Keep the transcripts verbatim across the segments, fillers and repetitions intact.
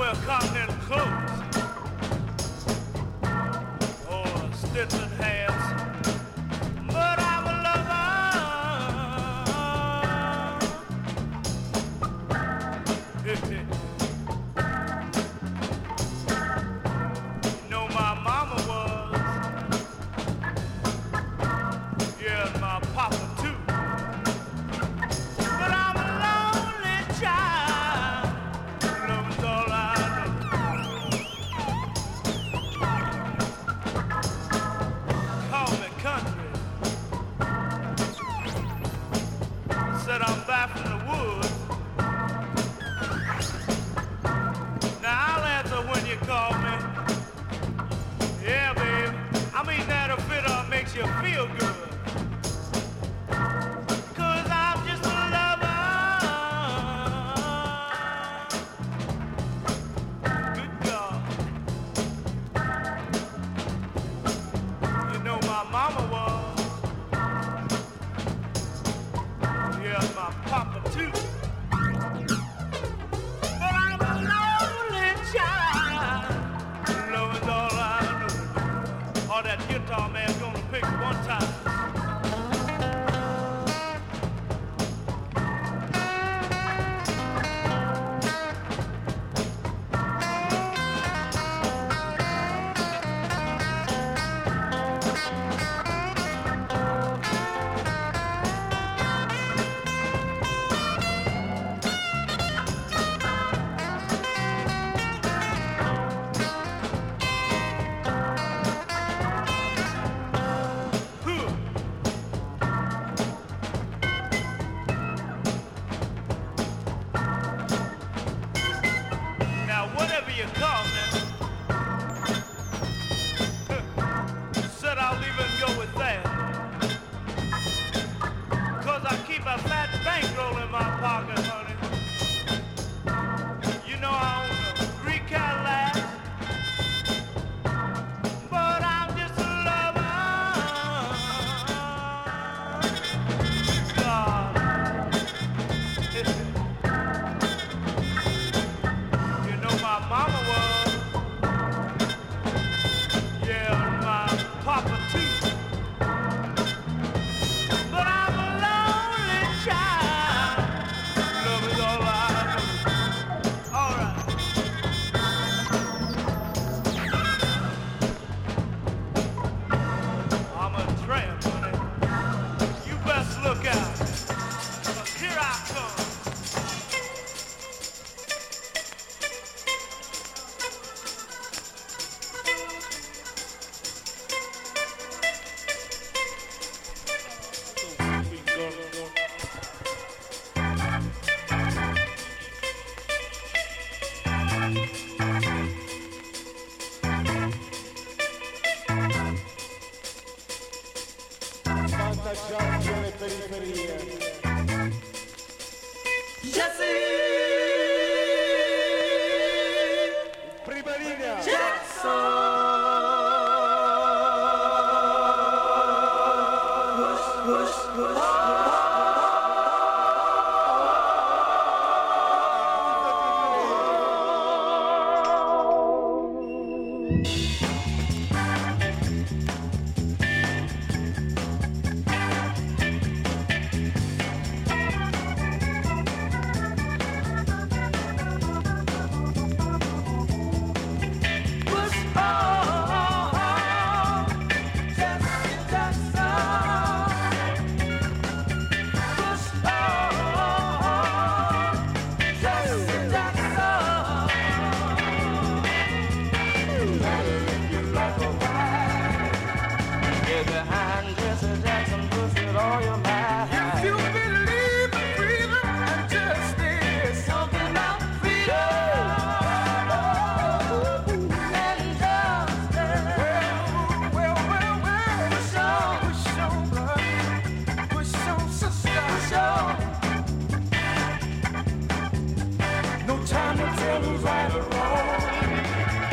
wear continental clothes or Stetson hats, but I'm a lover. You know my mama was, yeah, and my papa too. But I'm a lonely child. Love's all I know. Call me country. Said I'm back from the woods. Now I'll answer when you call me. Yeah, babe. I mean that a fit up makes you feel good. Guitar man gonna pick one time.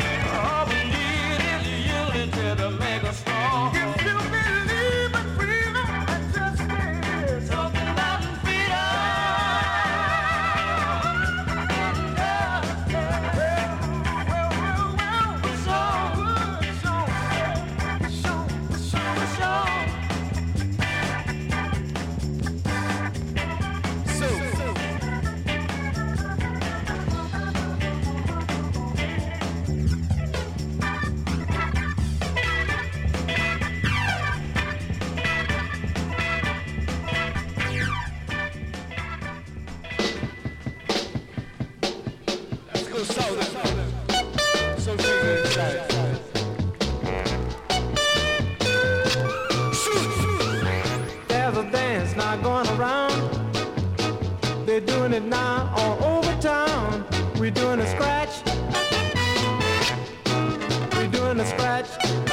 Make us strong. If you believe in freedom. not going around. They're doing it now all over town. We're doing a scratch. We're doing a scratch.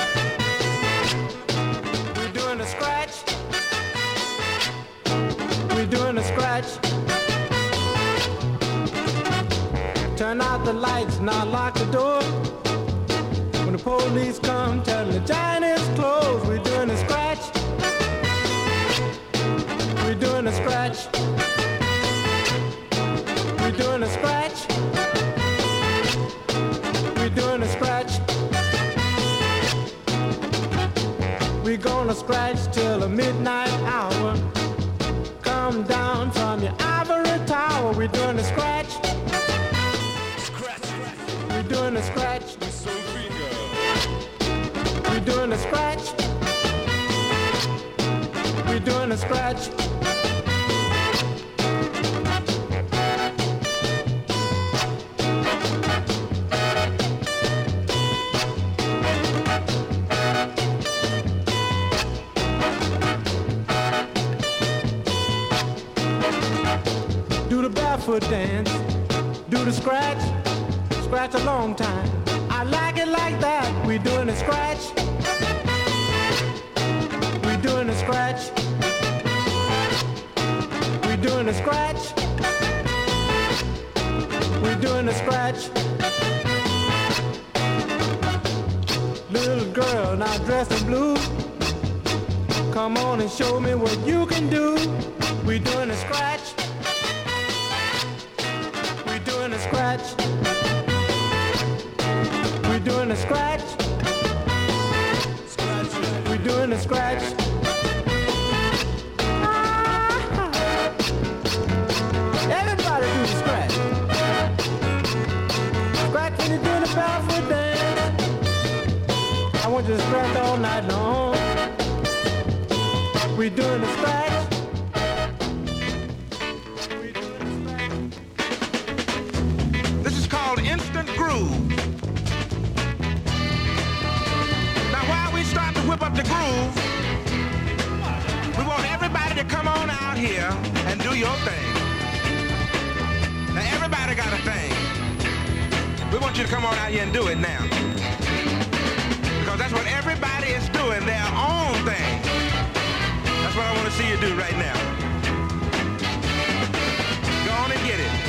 We're doing a scratch. We're doing a scratch. Turn out the lights, now lock the door. When the police come, tell them the giant is closed. We're doing a scratch. We're doing a scratch. We're doing a scratch. We're doing a scratch. We're gonna scratch till the midnight hour. Come down from your ivory tower. We're doing a scratch. We're doing a scratch. We're doing a scratch. We're doing a scratch. Do the barefoot dance. Do the scratch. Scratch a long time. I like it like that. We're doing a scratch. We're doing a scratch. We're doing a scratch. We're doing a scratch. Little girl now dressed in blue. Come on and show me what you can do. We're doing a scratch. We're doing a scratch. We're doing a scratch. We're doing a scratch. Everybody do the scratch. Scratch when you're doing the barefoot dance. I want you to scratch all night long. We're doing the scratch. This is called Instant Groove. Start to whip up the groove. We want everybody to come on out here and do your thing. Now everybody got a thing. We want you to come on out here and do it now. Because that's what everybody is doing, their own thing. That's what I want to see you do right now. Go on and get it.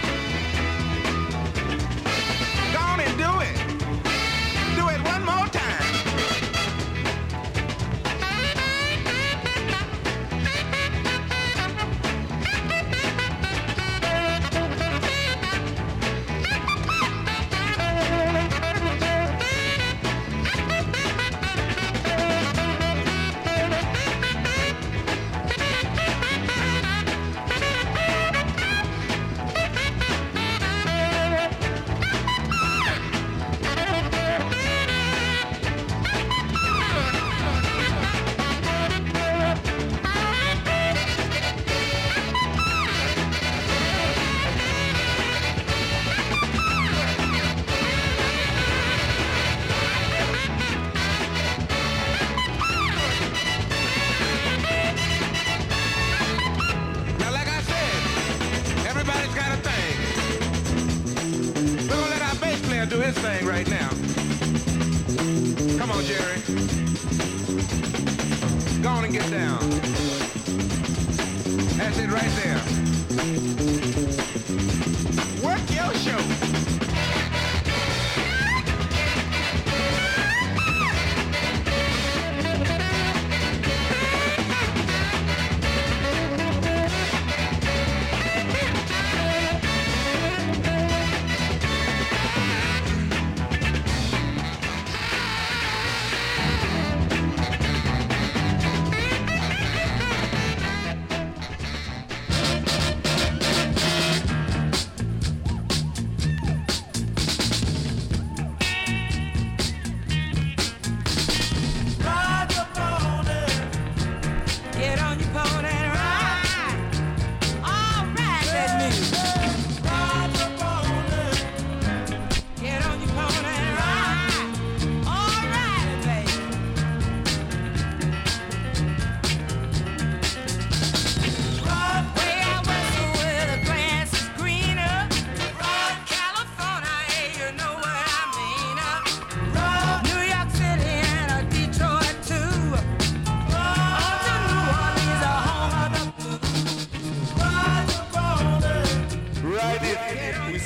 Go on and do it. Do it one more time. Do his thing right now. Come on, Jerry. Go on and get down. That's it right there. Work your show.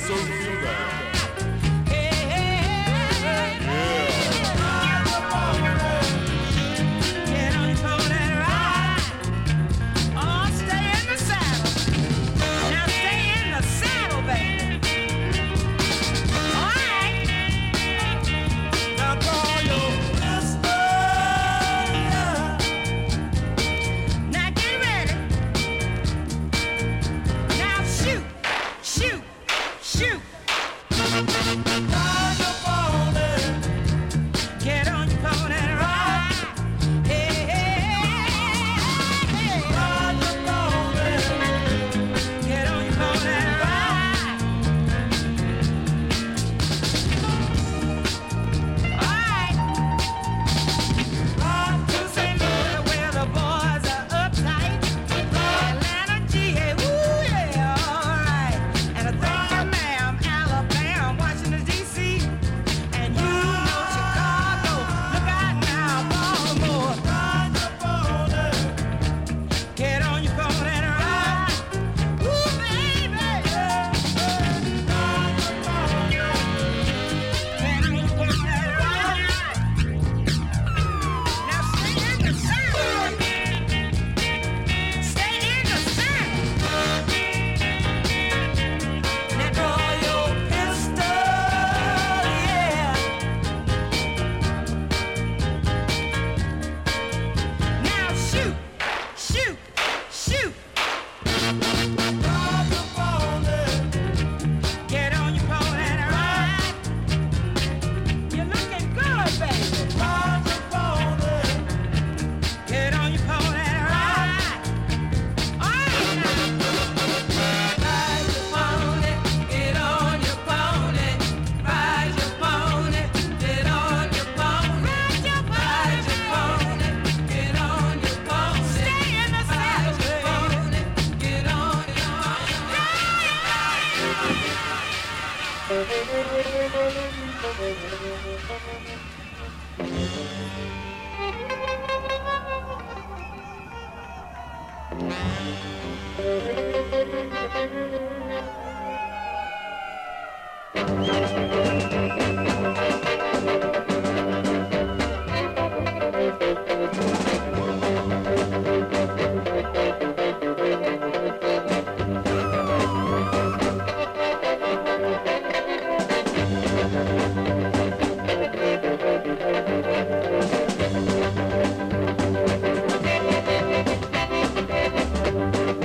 Thank you.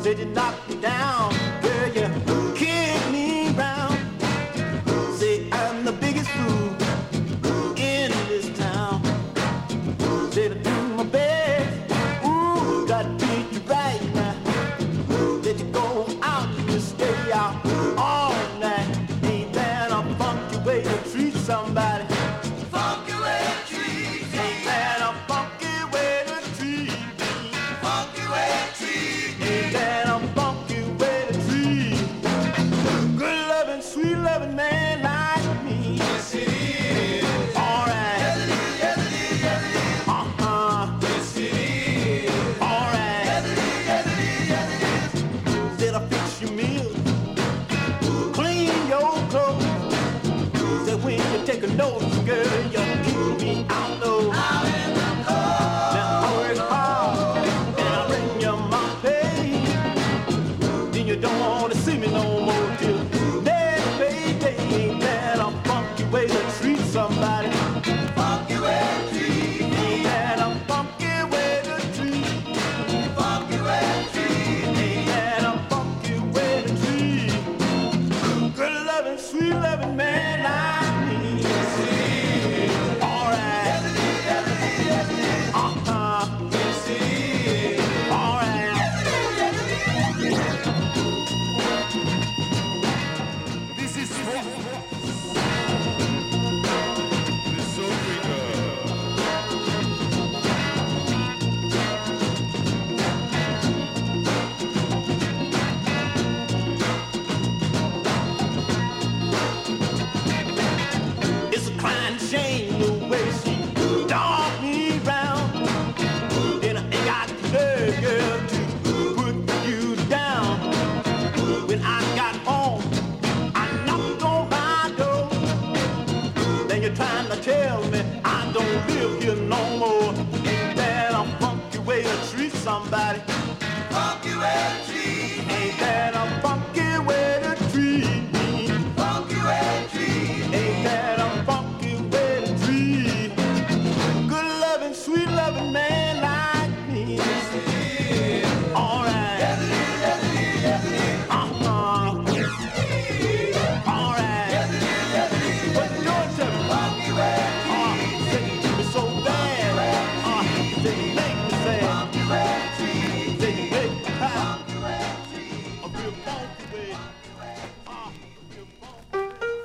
Said you knocked me down, girl, you kicked me round. Say I'm the biggest fool in this town. Said I do my best, ooh, gotta treat you right now. Let you go out and you stay out all night. Ain't that a funky way to treat somebody? Funky way to treat me. Ain't that a funky way to treat me? Funky way to treat me. Ain't that a funky way to treat me? Good loving, sweet loving man like me. Yes it is. All right. Yes it is, yes it is, yes it is. Uh-huh. Yes it is. All right. Yes it is, yes it is, yes it is. Said I fix your meal, clean your clothes. Said when you take a note, girl, you keep me out low. Out in the cold. Now I work hard and I bring you my pay. Then you don't want to see me no more till next payday. Ain't that a funky way to treat somebody? Funky way to treat me. Ain't that a funky way to treat me? Funky way to treat me. Ain't that a funky way to treat me? Good loving, sweet loving man like me. Yes it is. All right. Yes it is, yes it is, yes it is. Uh-huh. Yes it is. All right. Yes it is, yes it is, yes it is. This is what Miss Africa. It's a crying shame the way she dogged me round. And I ain't got the nerve, girl, to put you down. When I got home, I knocked on my door. Then you're trying to tell me I don't live here no more. Ain't that a funky way to treat somebody? Funky way to treat me. Ain't that a funky way to treat me? Funky way to treat me. Ain't that a funky way to treat me? Good loving, sweet loving man like me. Yes it is. All right. Yes it is, yes it is, yes it is. Uh-huh. Yes it is. All right. Yes it is, yes it is. What you doing to me? Funky way to treat me. Uh, say you do me so bad. Uh, say you make me sad. Funky way to treat me. Say you make me happy. Funky way to treat me. A real funky way. Uh, real funky.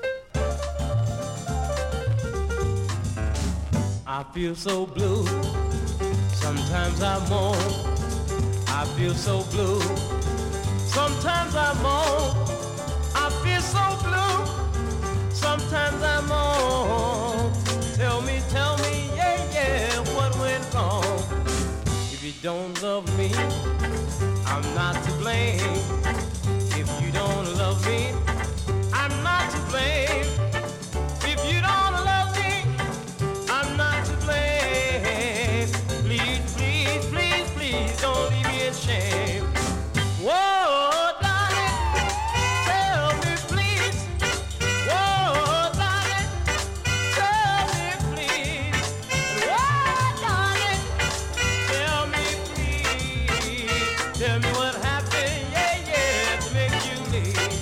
I feel so blue, sometimes I moan. I feel so blue, sometimes I moan. I feel so blue, sometimes I moan. Tell me, tell me, yeah, yeah, what went wrong? If you don't love me, I'm not to blame. If you don't love me, I'm not to blame. If you don't love me, I'm not to blame. Please, please, please, please don't leave me in shame. Whoa, darling, tell me please. Whoa, darling, tell me please. Whoa, darling, tell me please. Tell me what happened, yeah, yeah, to make you leave.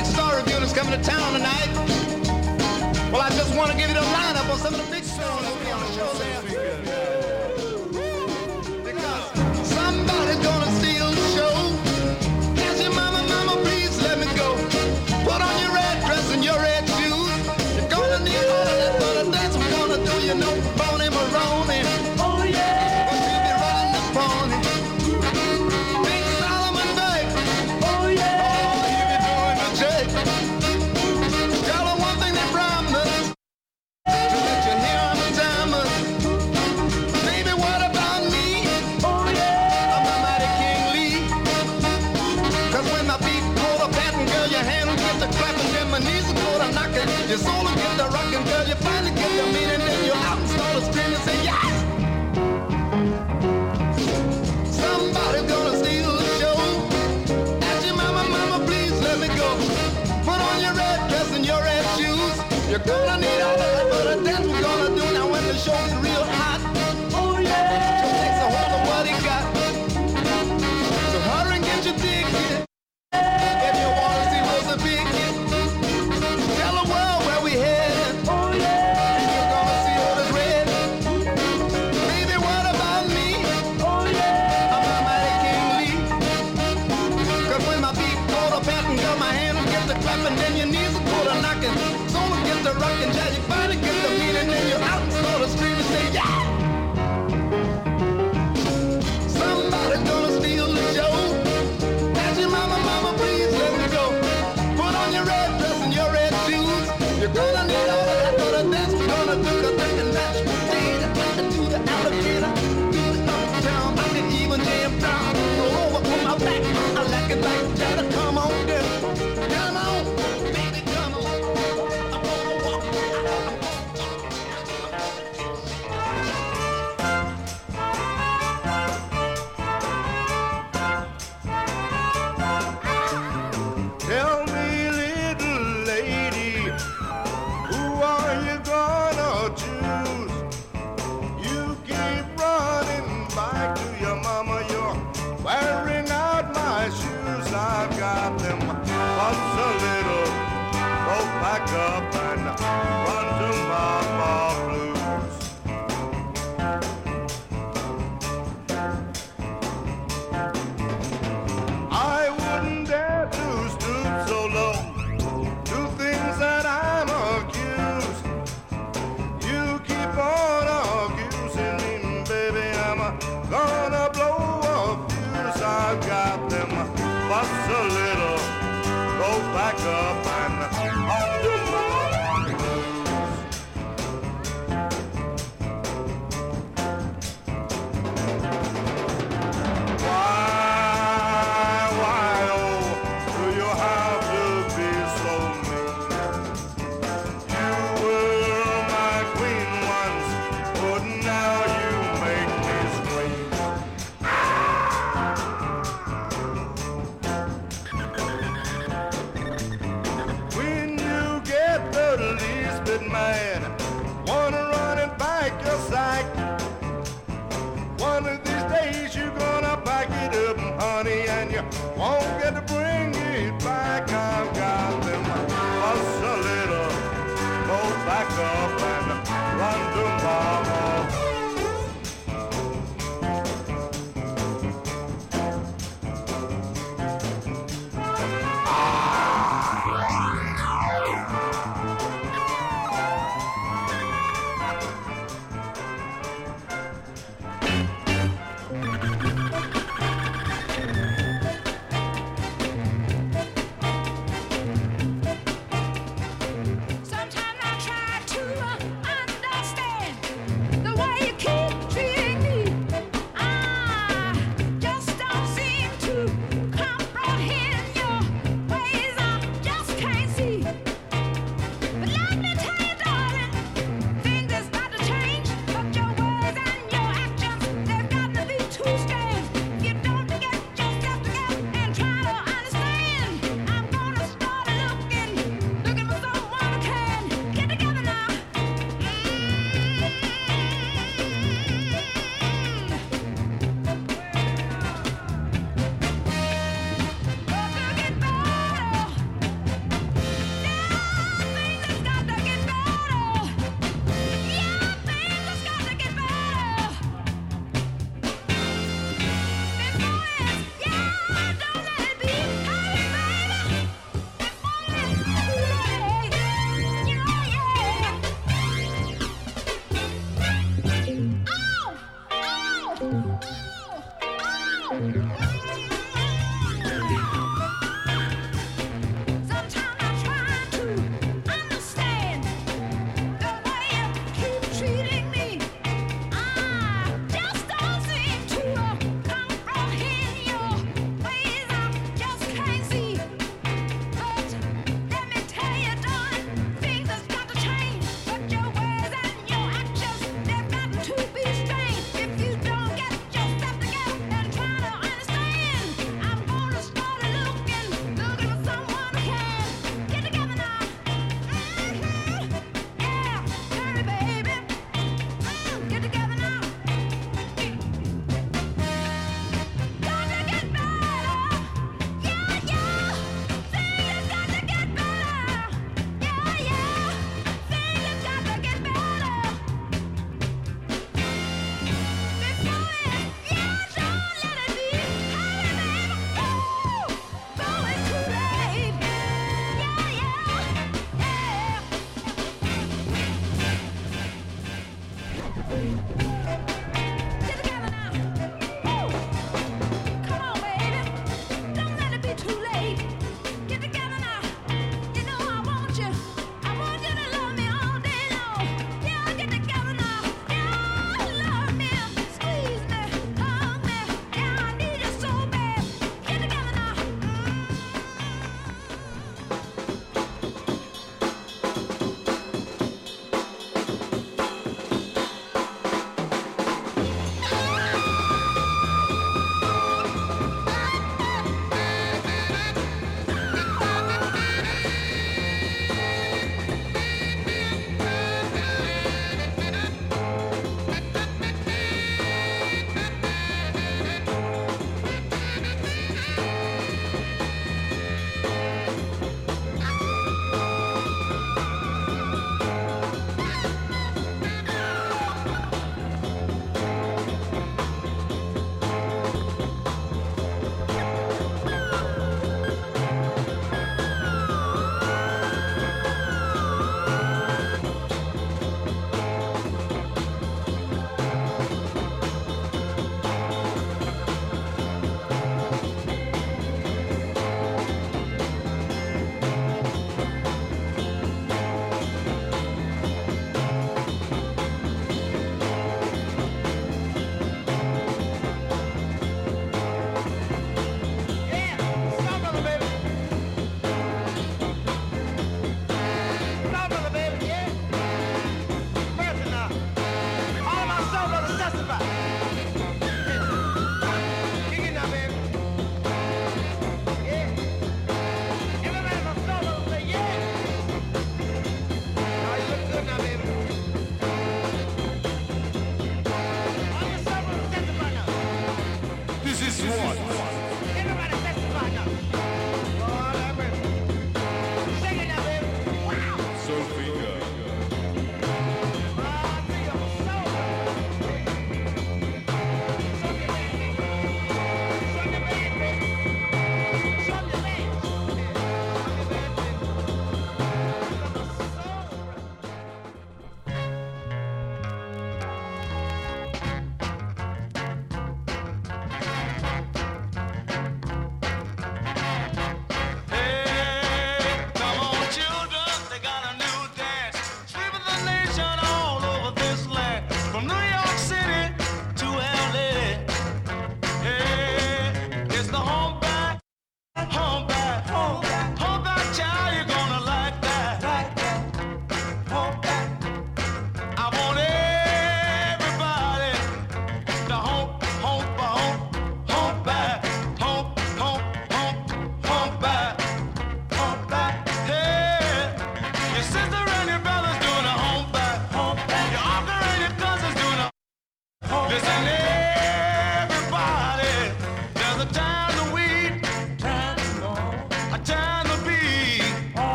big star review that's coming to town tonight. Well, I just want to give you the lineup of some of the big stars that'll be on the show there. Because somebody's gonna steal the show. Ask your mama, mama, please let me go. Put on your red dress and your red shoes. You're gonna need all of that for the dance we're gonna do. You know, Boney Maroney. Oh yeah. But you'll be running the pony. Big Solomon Bay. Oh yeah. Oh, you be doing the shake. Tell her one thing they promised. To let you hear on the timers. Baby, what about me? Oh yeah. I'm the mighty King Lee. Cause when my feet go to patting, girl, your hand will get to clapping, then my knees will go to knocking, your soul will get to rocking, girl, you finally get the meaning, then you're out and start to scream and say yes. Somebody's gonna steal the show. Ask your mama, mama, please let me go. Put on your red dress and your red shoes. You're gonna need all of that for the dance we're gonna do. Now when the show's real hot, oh yeah, Joe takes a hold of what he got. So hurry and get your ticket. If you wanna see Rosa Pickett, tell the world where we headed. Oh yeah, and you're gonna see Otis Red. Baby, what about me? Oh yeah, I'm the mighty King Lee. Cause when my feet go to patting, girl, my hand will get to clapping, then your knees will go to knocking, soul will get to rocking, yeah, you finally get the meaning, then you're out and start to scream and say yeah. Somebody's gonna steal the show. Ask your mama, mama, please let me go. Put on your red dress and your red shoes. You're gonna need all of that for the dance we're gonna do. Cause I can match the data, to the alligator, to the uptown. I can even jam down, roll over on my back. I like it like that. Come on, girl, come on, baby, come on. I'm gonna walk. Tell me, little lady, who are you gonna choose? You keep running back to your mama, you're wearing out my shoes. I've got them, what's a little, go back up and run to Mama Blues. I wouldn't dare to stoop so low to things that I'm accused. You keep on accusing me, baby. I'm gonna blow a fuse. I've got them, bust a little, go back up and undo my blues. Why, why, oh, do you have to be so mean? You were my queen once, but now you make me scream. When you get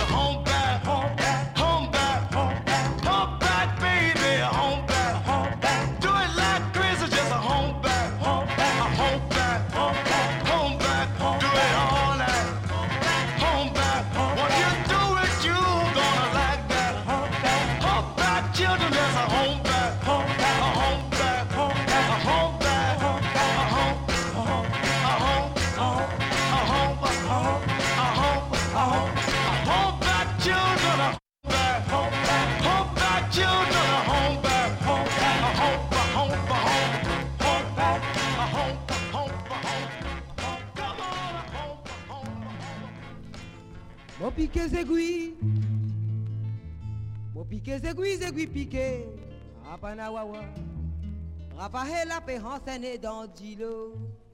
home back, home back, home back, home back, home back, baby, home back, home back. Do it like crazy, just a home back, home back, a home back, home back, home back. Do it all night, home back. When you do it, you gonna like that. Home back, children, there's a home back, home back, a home back, home back, a home back, home back, a home, a home, a home, a home, a home, a home, a home, a home, a home back, children, a home back, home back, home back, children, a home back, home back, a home, a home, a home, home back, a home, a home, a home, come on, a home, a home, a home. Mon piqué zégui, mon piqué zégui, zégui piqué, Rapanawawa, Rapahela pe renseigné dans Dilo.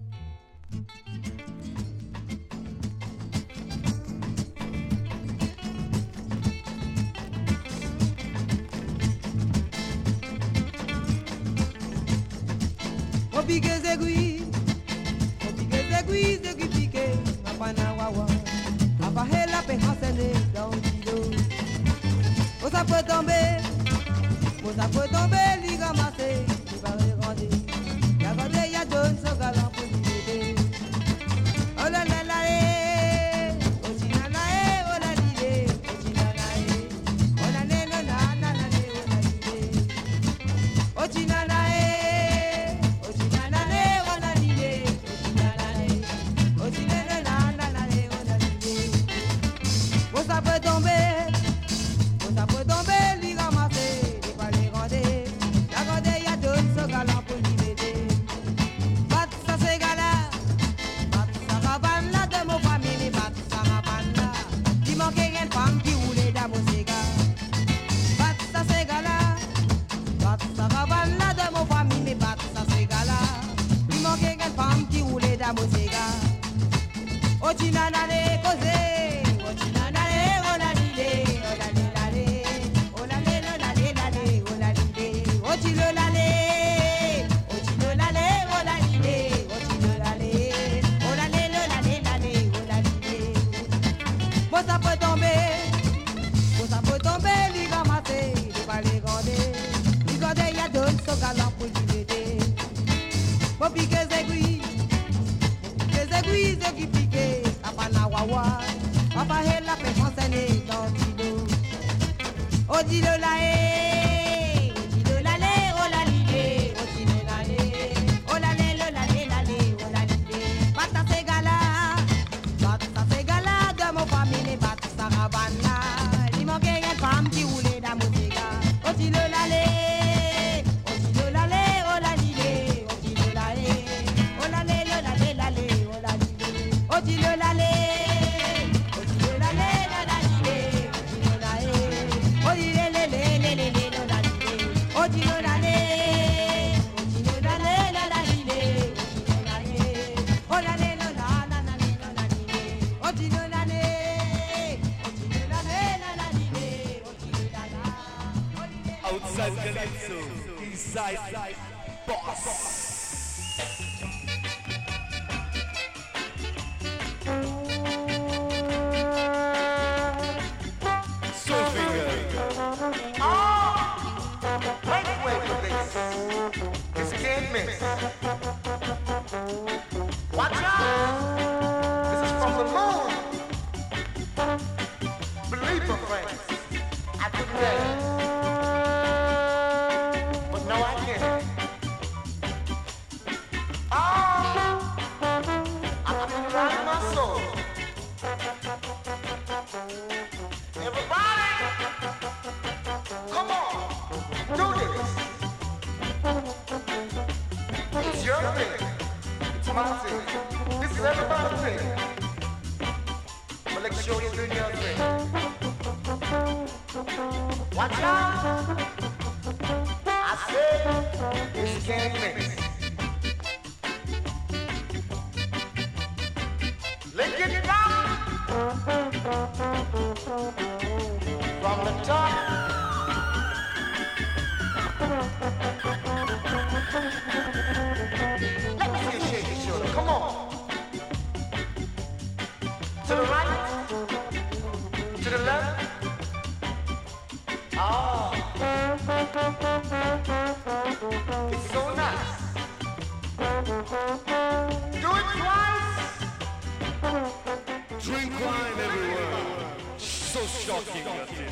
Mon piqué zégui, mon piqué zégui, zégui piqué, Rapanawawa. Rapahela pe renseigné dans Dilo. Oh ça peut tomber, oh ça peut tomber, l'y ramasser, l'y va regarder. Y'a regardé, y'a donne son galant pour l'y aider. Oh la la la eh, oh chinana eh, oh la lile, oh chinana eh, oh la ne no na na na ne, oh la lile. Oh chinana eh, oh chinana ne, oh la lile, oh chinana eh, oh chinana na na na ne, oh la lile. Oh ça peut tomber. Ça peut tomber, l'y ramasser, l'y pas les rander. La grande, y'a deux ce galant pour l'y aider. Bat ça c'est gala, bat ça rabane là de mon famille, bat ça rabane là. Il manquait une femme qui roulait dans mon cigare. Bat ça c'est gala, bat ça rabane là de mon famille, bat ça c'est gala. Il manquait une femme qui roulait dans mon cigare. Oh chinana les causé, oh chinana les on a l'idée, on a l'idée. Otilo lale, otilo lale, olalile, otilo lale, olalile, olalile, olalile. Bon ça peut tomber, bon ça peut tomber, l'y ramasser, l'y pas les garder. L'y garder, y'a donne son galant pour l'y aider. Bon piqué zégui, piqué zégui, zégui piqué, apana wawa, papa hela pe renseigner dans Dilo. Otilo lale. Outside Calypso, inside Boss. Soulfinger. Oh! Wait, wait for this. This can't miss. Watch out! This is from the moon. Believe me, friends. I couldn't dare. This is everybody's thing. But let's show you doing your thing. Watch out! I said this can't mix. Let's get it down from the top. Let me see you shake your shoulder. Come on. To the right, to the left. so shocking.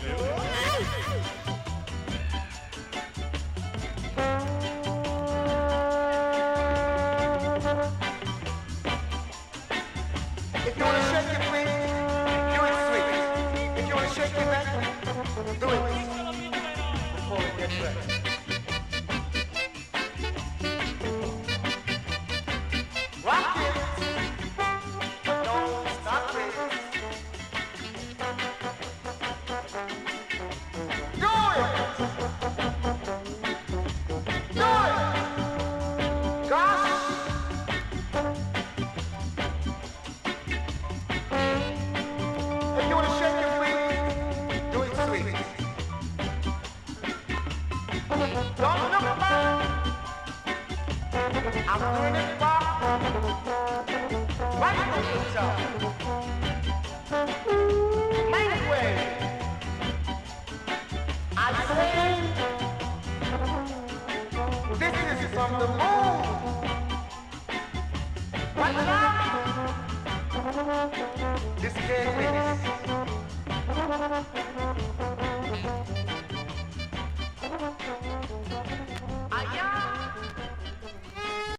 If you want to shake your feet, do it sweet. If you want to shake your neck, do it before we get ready. Rock it, don't stop it. Do it! Do it! Gosh! If you want to shake your feet, do it sweet. Don't look back. I'm doing it back. Right on the top. Make it way. I say, this is from the moon. Right now, this can't be.